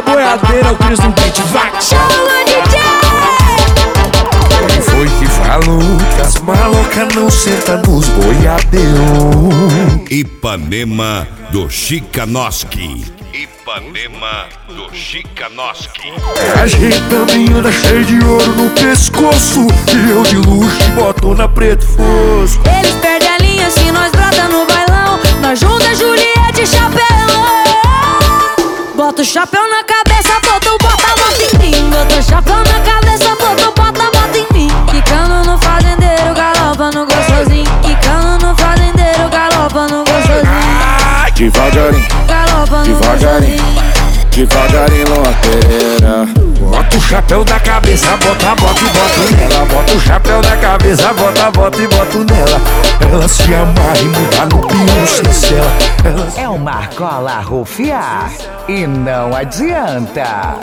boiadeira, o Cris no beat, vai! Chama DJ! Quem foi que falou que as malocas não sentam nos boiadeiros? Ipanema do Chicanoski. Ipanema do Chicanoski. A gente também anda cheio de ouro no pescoço, e eu de luxo boto na preto fosco. Eles perdem a linha se nós brota no bailão. Nós junta Juliette e chapelão. Bota o chapéu na cabeça, bota o bota em mim. Bota o chapéu na cabeça, bota o bota em mim. Quicando no fazendeiro, galopa no gostosinho. Quicando no fazendeiro, galopa no gostosinho. Devagarinho, Galopa no devagarinho, gostosinho. devagarinho numa pereira. Bota o chapéu da cabeça, bota e boto nela. Bota o chapéu da cabeça, bota e boto nela. Ela se amarra e muda no pião sem cela. É uma argola rufiar e não adianta.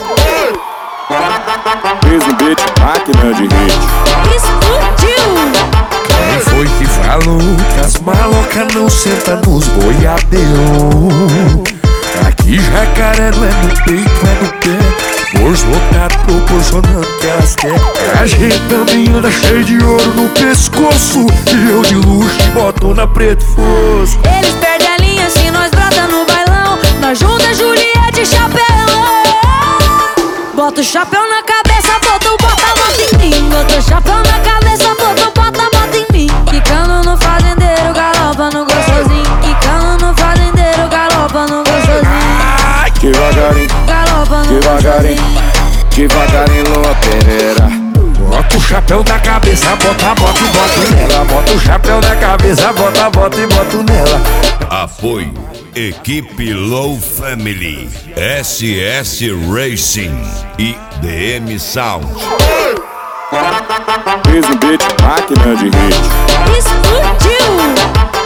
Fez um beat, máquina de hit. Explodiu! Quem foi que falou que as malocas não sentam nos boiadeiros? Aqui jacaré não é no peito, é no pé. Bolso lotado proporcionando que elas querem. A gente também anda cheio de ouro no pescoço, e eu de luxo boto na preto fosco. Eles perdem a linha se nós brota no bailão. Nós junta Juliette e chapelão. Bota o chapéu na cabeça, bota o bota em mim. Bota o chapéu na cabeça, bota o bota em mim. Quicando no fazendeiro, galopa no gostosinho. Quicando no fazendeiro, galopa no gostosinho. Devagarinho, Galopa no devagarinho, gostosinho. devagarinho numa pereira. Bota o chapéu da cabeça, bota e boto nela. Bota o chapéu da cabeça, bota e boto nela. Apoio Equipe Low Family, SS Racing e DM Sound. Fez um beat, máquina de hit. Explodiu!